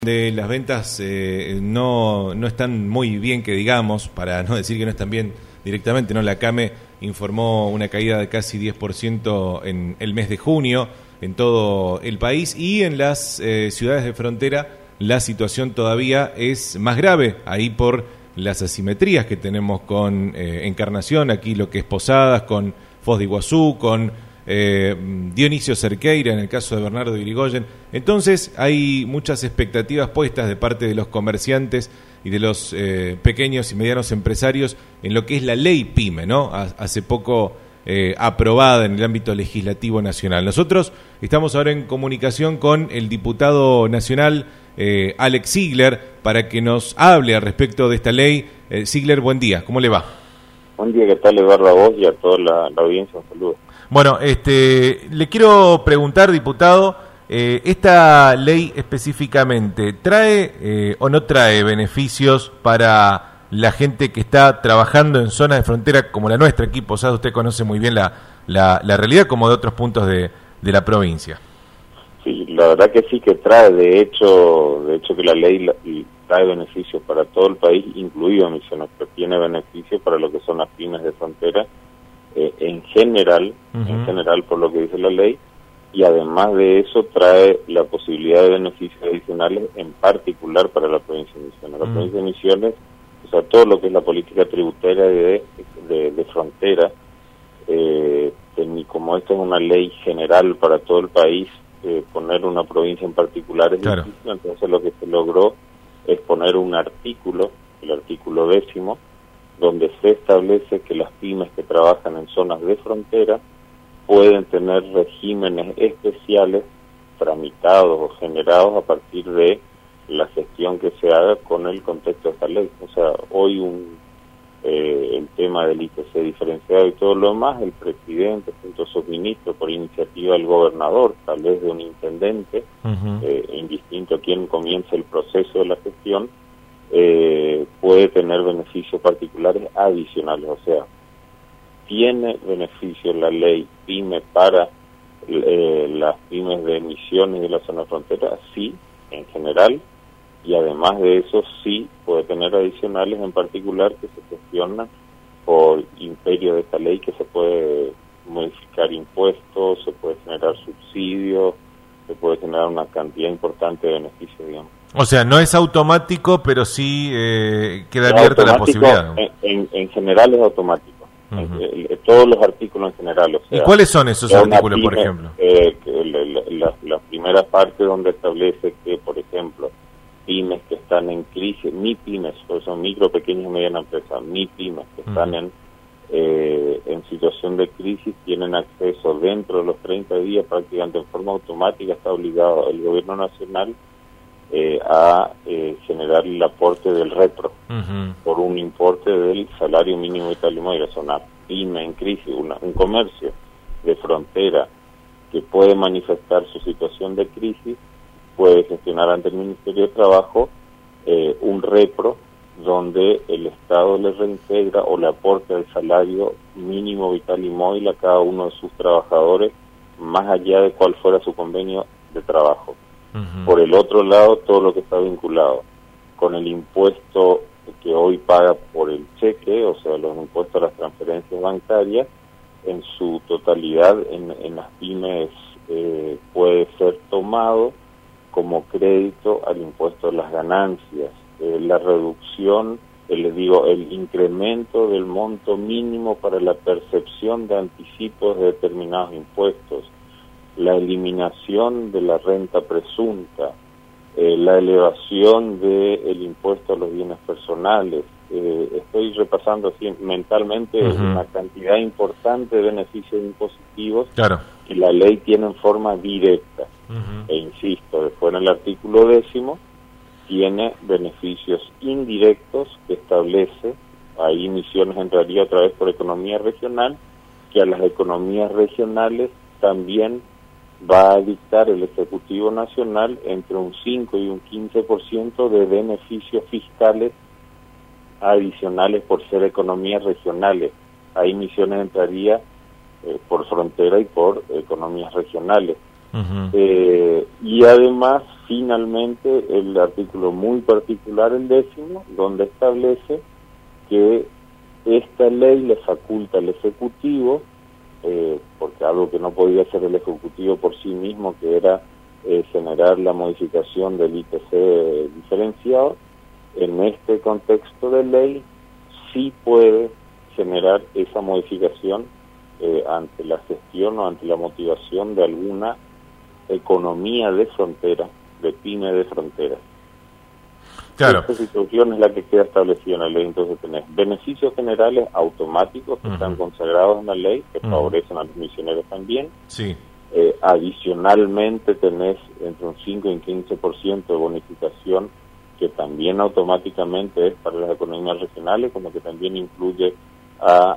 De las ventas no están muy bien, que digamos, para no decir que no están bien directamente, ¿no? La CAME informó una caída de casi 10% en el mes de junio en todo el país, y en las ciudades de frontera la situación todavía es más grave, ahí por las asimetrías que tenemos con Encarnación, aquí lo que es Posadas, con Foz de Iguazú, con Dionisio Cerqueira en el caso de Bernardo Irigoyen. Entonces hay muchas expectativas puestas de parte de los comerciantes y de los pequeños y medianos empresarios en lo que es la ley PYME, ¿no? Hace poco aprobada en el ámbito legislativo nacional. Nosotros estamos ahora en comunicación con el diputado nacional Alex Ziegler para que nos hable al respecto de esta ley. Ziegler, buen día, ¿cómo le va? Buen día, ¿qué tal, Eduardo? A vos y a toda la audiencia, un saludo. Bueno, le quiero preguntar, diputado, ¿esta ley específicamente trae o no trae beneficios para la gente que está trabajando en zonas de frontera como la nuestra? Aquí, Posadas, usted conoce muy bien la realidad, como de otros puntos de la provincia. Sí, la verdad que sí que trae, de hecho que la ley trae beneficios para todo el país, incluido Misiones, pero tiene beneficios para lo que son las pymes de frontera, en general, por lo que dice la ley, y además de eso trae la posibilidad de beneficios adicionales, en particular para la provincia de Misiones. La provincia de Misiones, o sea, todo lo que es la política tributaria de frontera, como esta es una ley general para todo el país, poner una provincia en particular es difícil. Entonces lo que se logró es poner un artículo, el artículo 10, donde se establece que las pymes que trabajan en zonas de frontera pueden tener regímenes especiales tramitados o generados a partir de la gestión que se haga con el contexto de esta ley. O sea, hoy el tema del IPC diferenciado y todo lo demás, el presidente junto a sus ministros, por iniciativa del gobernador, tal vez de un intendente, indistinto a quien comience el proceso de la gestión, puede tener beneficios particulares adicionales. O sea, tiene beneficios la ley PYME para las pymes de Misiones y de la zona frontera, sí, en general, y además de eso sí puede tener adicionales, en particular que se gestionan por imperio de esta ley, que se puede modificar impuestos, se puede generar subsidios, se puede generar una cantidad importante de beneficios, digamos. O sea, no es automático, pero sí queda abierta la posibilidad. En general es automático. Todos los artículos en general. O sea, ¿y cuáles son esos artículos, por ejemplo? La primera parte donde establece que, por ejemplo, pymes que están en crisis, MIPYMES, son micro, pequeñas y medianas empresas, MIPYMES que están en situación de crisis, tienen acceso dentro de los 30 días, prácticamente en forma automática, está obligado el gobierno nacional a generar el aporte del retro por un importe del salario mínimo vital y móvil. O sea, una pyme en crisis, un comercio de frontera que puede manifestar su situación de crisis, puede gestionar ante el Ministerio de Trabajo un repro donde el Estado le reintegra o le aporta el salario mínimo vital y móvil a cada uno de sus trabajadores, más allá de cuál fuera su convenio de trabajo. Por el otro lado, todo lo que está vinculado con el impuesto que hoy paga por el cheque, o sea, los impuestos a las transferencias bancarias, en su totalidad en las pymes puede ser tomado como crédito al impuesto a las ganancias. La reducción, el incremento del monto mínimo para la percepción de anticipos de determinados impuestos, la eliminación de la renta presunta, la elevación del impuesto a los bienes personales. Estoy repasando así mentalmente una cantidad importante de beneficios impositivos que la ley tiene en forma directa. E insisto, después en el artículo 10 tiene beneficios indirectos que establece, ahí Misiones entraría otra vez por economía regional, que a las economías regionales también va a dictar el Ejecutivo Nacional entre un 5 y un 15% de beneficios fiscales adicionales por ser economías regionales. Ahí Misiones entraría por frontera y por economías regionales. Y además, finalmente, el artículo muy particular, el 10º, donde establece que esta ley le faculta al Ejecutivo, porque algo que no podía hacer el Ejecutivo por sí mismo, que era generar la modificación del IPC diferenciado, en este contexto de ley sí puede generar esa modificación ante la gestión o ante la motivación de alguna economía de frontera, de pyme de frontera. Claro. Esta situación es la que queda establecida en la ley. Entonces tenés beneficios generales automáticos que están consagrados en la ley, que favorecen a los misioneros también. Sí. Adicionalmente tenés entre un 5 y un 15% de bonificación, que también automáticamente es para las economías regionales, como que también incluye a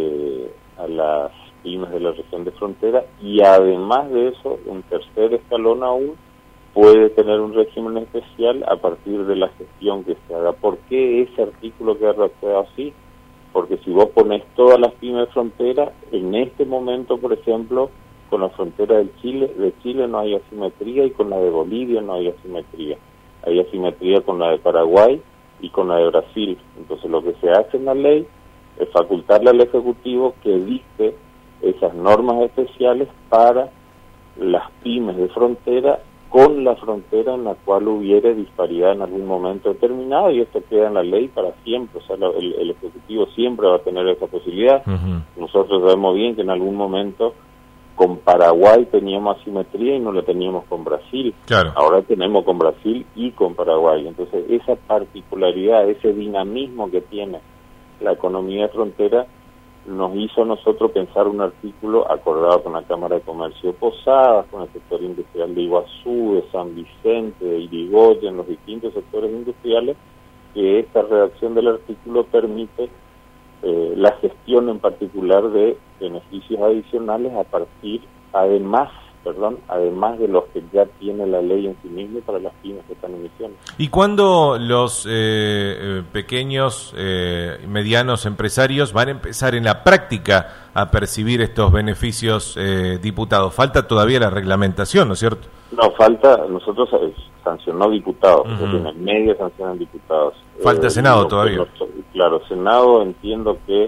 las pymes de la región de frontera, y además de eso, un tercer escalón aún puede tener un régimen especial a partir de la gestión que se haga. ¿Por qué ese artículo queda redactado así? Porque si vos pones todas las pymes de frontera, en este momento, por ejemplo, con la frontera de Chile no hay asimetría, y con la de Bolivia no hay asimetría. Hay asimetría con la de Paraguay y con la de Brasil. Entonces lo que se hace en la ley es facultarle al Ejecutivo que dicte esas normas especiales para las pymes de frontera, con la frontera en la cual hubiere disparidad en algún momento determinado, y esto queda en la ley para siempre. O sea, el Ejecutivo siempre va a tener esa posibilidad. Nosotros sabemos bien que en algún momento con Paraguay teníamos asimetría y no la teníamos con Brasil. Claro. Ahora tenemos con Brasil y con Paraguay. Entonces esa particularidad, ese dinamismo que tiene la economía de frontera, nos hizo a nosotros pensar un artículo acordado con la Cámara de Comercio de Posadas, con el sector industrial de Iguazú, de San Vicente, de Irigoyen, los distintos sectores industriales, que esta redacción del artículo permite la gestión en particular de beneficios adicionales a partir, además de los que ya tiene la ley en sí misma para las pymes que están en misiones. ¿Y cuándo los pequeños, medianos empresarios van a empezar en la práctica a percibir estos beneficios, diputados? Falta todavía la reglamentación, ¿no es cierto? No, falta, nosotros sancionó diputados, tiene media sanción en diputados. Falta Senado todavía. Claro, Senado entiendo que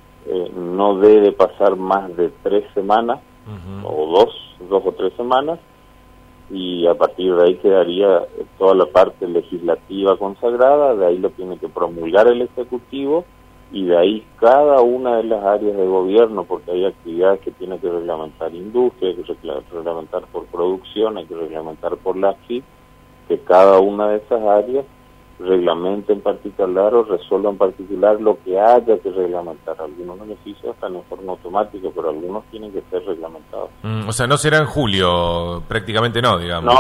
no debe pasar más de 3 semanas, o dos o 3 semanas, y a partir de ahí quedaría toda la parte legislativa consagrada. De ahí lo tiene que promulgar el Ejecutivo, y de ahí cada una de las áreas de gobierno, porque hay actividades que tiene que reglamentar industria, hay que reglamentar por producción, hay que reglamentar por la FIP, que cada una de esas áreas reglamente en particular o resuelva en particular lo que haya que reglamentar. Algunos beneficios están en forma automática, pero algunos tienen que ser reglamentados. O sea, no será en julio, prácticamente no, digamos.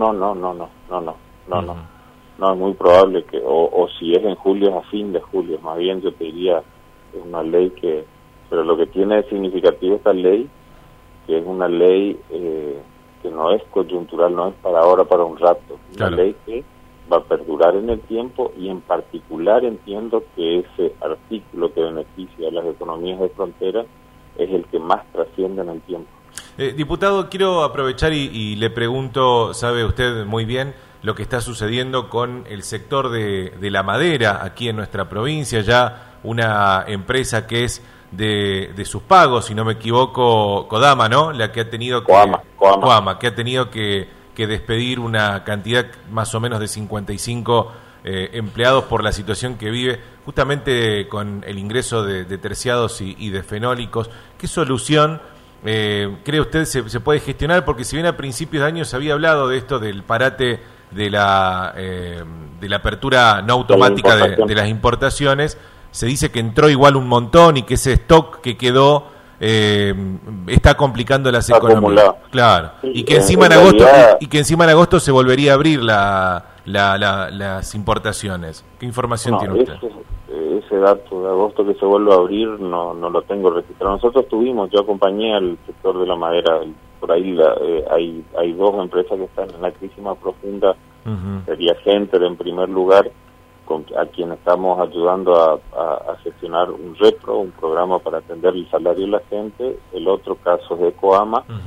No, es muy probable que, o si es en julio, es a fin de julio. Más bien yo te diría, es una ley que, pero lo que tiene de significativo esta ley, que es una ley que no es coyuntural, no es para ahora, para un rato. Una ley que va a perdurar en el tiempo, y en particular entiendo que ese artículo que beneficia a las economías de frontera es el que más trasciende en el tiempo. Diputado, quiero aprovechar y le pregunto, sabe usted muy bien lo que está sucediendo con el sector de la madera aquí en nuestra provincia, ya una empresa que es de sus pagos, si no me equivoco, Kodama, ¿no? La que ha tenido Coama, que ha tenido que despedir una cantidad más o menos de 55 empleados por la situación que vive, justamente con el ingreso de terciados y de fenólicos. ¿Qué solución cree usted se puede gestionar? Porque si bien a principios de año se había hablado de esto, del parate de la apertura no automática de las importaciones, se dice que entró igual un montón y que ese stock que quedó está complicando las economías. Claro. Sí, y que encima en agosto se volvería a abrir las importaciones. ¿Qué información tiene usted? Ese dato de agosto que se vuelve a abrir no lo tengo registrado. Nosotros yo acompañé al sector de la madera. Por ahí hay 2 empresas que están en la crisis más profunda. Sería Genter en primer lugar, a quien estamos ayudando a gestionar un programa para atender el salario de la gente. El otro caso es de Coama,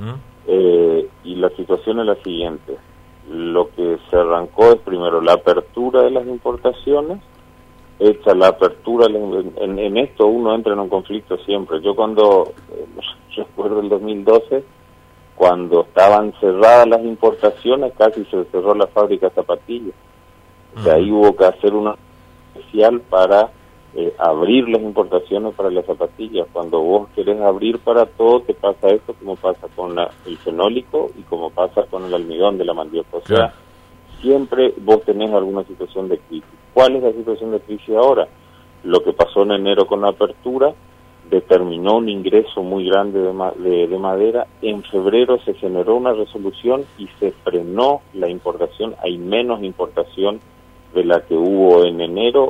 Y la situación es la siguiente. Lo que se arrancó es primero la apertura de las importaciones. Hecha la apertura, en esto uno entra en un conflicto siempre. Yo cuando, recuerdo el 2012, cuando estaban cerradas las importaciones, casi se cerró la fábrica de zapatillas. O sea, ahí hubo que hacer una especial para abrir las importaciones para las zapatillas. Cuando vos querés abrir para todo, te pasa esto, como pasa con el fenólico y como pasa con el almidón de la mandioca. O sea, siempre vos tenés alguna situación de crisis. ¿Cuál es la situación de crisis ahora? Lo que pasó en enero con la apertura determinó un ingreso muy grande de madera. En febrero se generó una resolución y se frenó la importación. Hay menos importación de la que hubo en enero.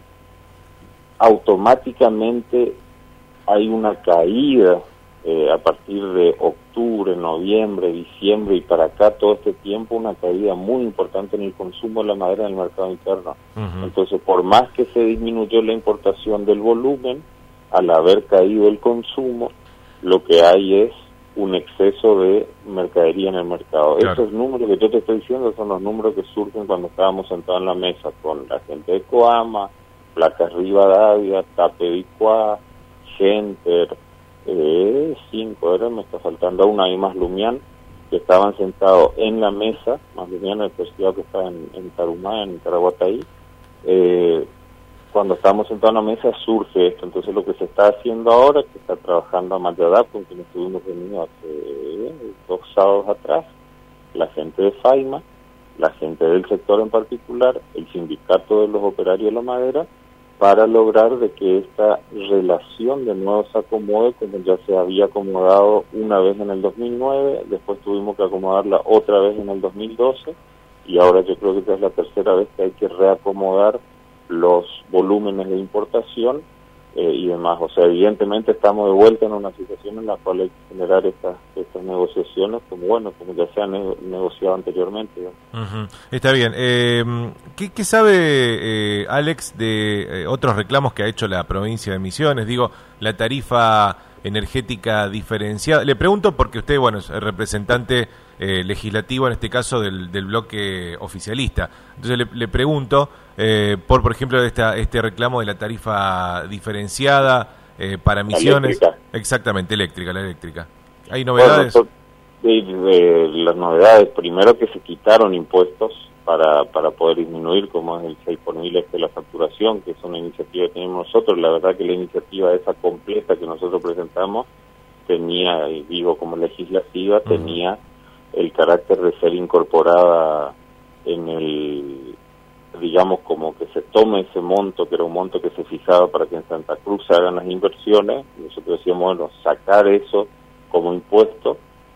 Automáticamente hay una caída a partir de octubre, noviembre, diciembre y para acá todo este tiempo, una caída muy importante en el consumo de la madera en el mercado interno. Entonces, por más que se disminuyó la importación del volumen, al haber caído el consumo, lo que hay es un exceso de mercadería en el mercado. Claro. Esos números que yo te estoy diciendo son los números que surgen cuando estábamos sentados en la mesa con la gente de Coama, Placas Rivadavia, Tapedicua, Genter, 5, me está faltando una y más Lumián, que estaban sentados en la mesa, más Lumián, el festival que está en Tarumá, en Caraguatay. Cuando estamos sentados en la mesa surge esto. Entonces lo que se está haciendo ahora, que está trabajando a Mayadap, con quien estuvimos reunidos hace 2 sábados atrás, la gente de FAIMA, la gente del sector en particular, el sindicato de los operarios de la madera, para lograr de que esta relación de nuevo se acomode, como ya se había acomodado una vez en el 2009, después tuvimos que acomodarla otra vez en el 2012, y ahora yo creo que esta es la tercera vez que hay que reacomodar los volúmenes de importación y demás. O sea, evidentemente estamos de vuelta en una situación en la cual hay que generar estas negociaciones como ya se han negociado anteriormente. Está bien. ¿Qué sabe Alex de otros reclamos que ha hecho la provincia de Misiones? Digo, la tarifa energética diferenciada. Le pregunto porque usted, bueno, es representante legislativo, en este caso del bloque oficialista. Entonces le pregunto por ejemplo, este reclamo de la tarifa diferenciada para Misiones. Eléctrica. Exactamente, la eléctrica. ¿Hay novedades? Bueno, las novedades, primero que se quitaron impuestos para poder disminuir, como es el 6 por mil de la facturación, que es una iniciativa que tenemos nosotros. La verdad que la iniciativa esa completa que nosotros presentamos tenía, y digo como legislativa, tenía el carácter de ser incorporada en el, digamos, como que se tome ese monto, que era un monto que se fijaba para que en Santa Cruz se hagan las inversiones. Nosotros decíamos, bueno, sacar eso como impuesto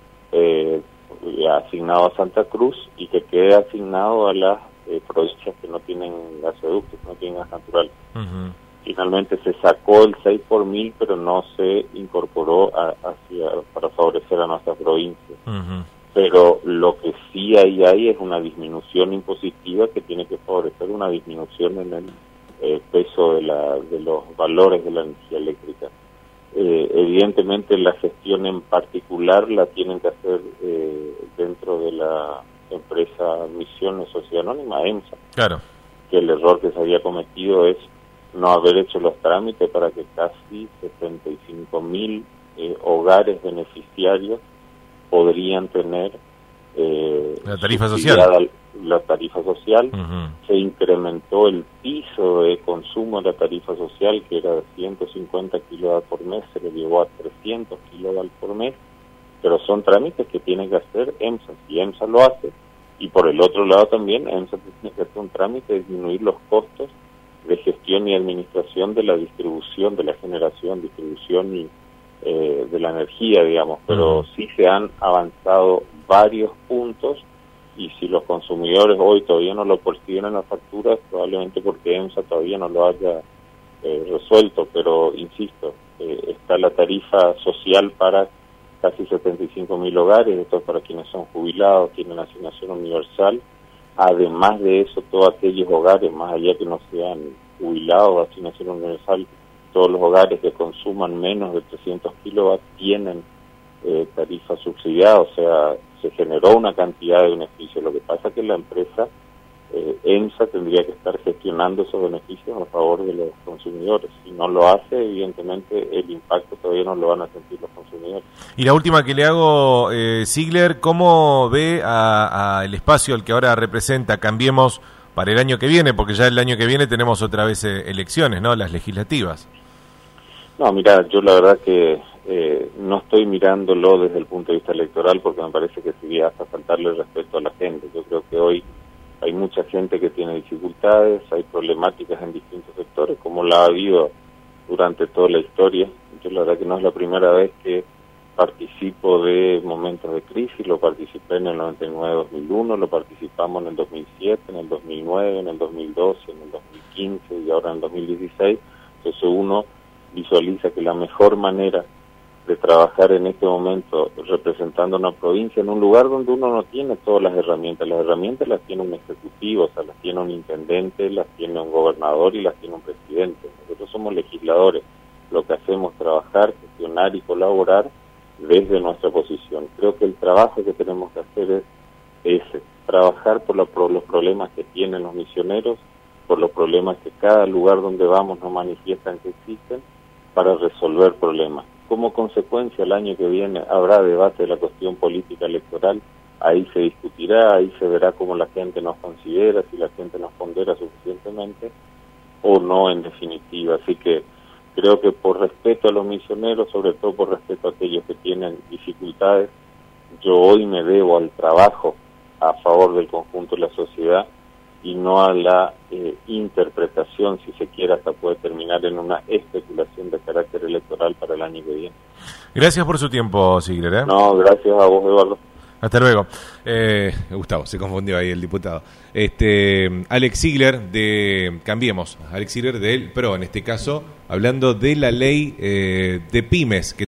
asignado a Santa Cruz y que quede asignado a las provincias que no tienen gasoductos, que no tienen gas natural. Finalmente se sacó el 6 por mil, pero no se incorporó para favorecer a nuestras provincias. Pero lo que sí hay es una disminución impositiva que tiene que favorecer una disminución en el peso de los valores de la energía eléctrica. Evidentemente la gestión en particular la tienen que hacer dentro de la empresa Misiones Sociedad Anónima, EMSA. Claro. Que el error que se había cometido es no haber hecho los trámites para que casi 75.000 hogares beneficiarios podrían tener la tarifa social. La tarifa social. Se incrementó el piso de consumo de la tarifa social, que era de 150 kilovatios por mes, se le llevó a 300 kilovatios por mes, pero son trámites que tiene que hacer EMSA, y EMSA lo hace, y por el otro lado también EMSA tiene que hacer un trámite de disminuir los costos de gestión y administración de la distribución, de la generación, distribución y de la energía, digamos, pero sí se han avanzado varios puntos, y si los consumidores hoy todavía no lo perciben en las facturas, probablemente porque EMSA todavía no lo haya resuelto, pero insisto, está la tarifa social para casi 75.000 hogares, esto es para quienes son jubilados, tienen asignación universal. Además de eso, todos aquellos hogares, más allá que no sean jubilados, asignación universal, todos los hogares que consuman menos de 300 kilovatios tienen tarifa subsidiada, o sea, se generó una cantidad de beneficios. Lo que pasa es que la empresa EMSA tendría que estar gestionando esos beneficios a favor de los consumidores. Si no lo hace, evidentemente el impacto todavía no lo van a sentir los consumidores. Y la última que le hago, Ziegler, ¿cómo ve el espacio al que ahora representa Cambiemos para el año que viene? Porque ya el año que viene tenemos otra vez elecciones, ¿no? Las legislativas. No, mira, yo la verdad que no estoy mirándolo desde el punto de vista electoral, porque me parece que sería hasta faltarle respeto a la gente. Yo creo que hoy hay mucha gente que tiene dificultades, hay problemáticas en distintos sectores, como la ha habido durante toda la historia. Yo la verdad que no es la primera vez que participo de momentos de crisis, lo participé en el 99-2001, lo participamos en el 2007, en el 2009, en el 2012, en el 2015 y ahora en el 2016. Entonces uno visualiza que la mejor manera de trabajar en este momento representando una provincia en un lugar donde uno no tiene todas las herramientas las tiene un ejecutivo, o sea, las tiene un intendente, las tiene un gobernador y las tiene un presidente. Nosotros somos legisladores, lo que hacemos es trabajar, gestionar y colaborar desde nuestra posición. Creo que el trabajo que tenemos que hacer es ese, trabajar por los problemas que tienen los misioneros, por los problemas que cada lugar donde vamos nos manifiestan que existen, para resolver problemas. Como consecuencia, el año que viene habrá debate de la cuestión política electoral, ahí se discutirá, ahí se verá cómo la gente nos considera, si la gente nos pondera suficientemente o no en definitiva. Así que creo que por respeto a los misioneros, sobre todo por respeto a aquellos que tienen dificultades, yo hoy me debo al trabajo a favor del conjunto de la sociedad y no a la interpretación, si se quiere, hasta puede terminar en una especulación de carácter electoral para el año que viene. Gracias por su tiempo, Ziegler. No, gracias a vos, Eduardo. Hasta luego. Gustavo, se confundió ahí el diputado. Alex Ziegler de Cambiemos, Alex Ziegler del PRO, en este caso, hablando de la ley de pymes.